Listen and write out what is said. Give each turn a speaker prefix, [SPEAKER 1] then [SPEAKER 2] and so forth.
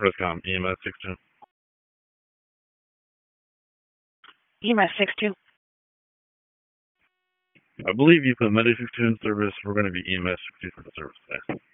[SPEAKER 1] Rescom, EMS 62.
[SPEAKER 2] EMS 62.
[SPEAKER 1] I believe you put Medic 62 in service. We're going to be EMS 62 for the service today.